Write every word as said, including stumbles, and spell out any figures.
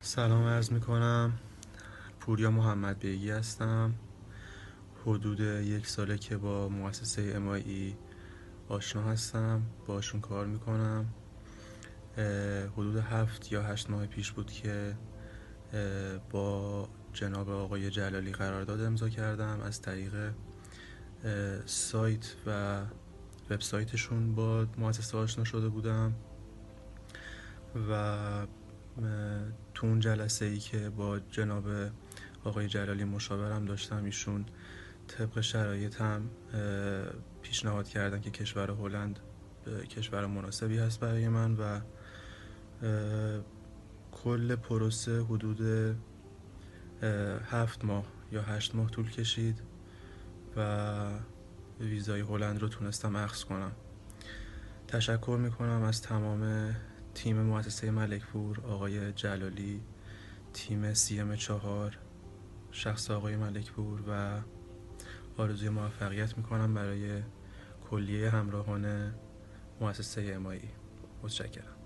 سلام عرض می کنم. پوریا محمد بیگی هستم. حدود یک ساله که با مؤسسه امایی آشنا هستم، باشون کار میکنم. حدود هفت یا هشت ماه پیش بود که با جناب آقای جلالی قرارداد امضا کردم. از طریق سایت و وبسایتشون با مؤسسه آشنا شده بودم و تو اون جلسه ای که با جناب آقای جلالی مشاورم داشتم، ایشون طبق شرایطم پیشنهاد کردن که کشور هلند کشور مناسبی هست برای من و کل پروسه حدود هفت ماه یا هشت ماه طول کشید و ویزای هلند رو تونستم اخذ کنم. تشکر میکنم از تمام تیم مؤسسه ملکپور، آقای جلالی، تیم سی ام چهار، شخص آقای ملکپور و آرزوی موفقیت میکنم برای کلیه همراهان مؤسسه امایی. متشکرم.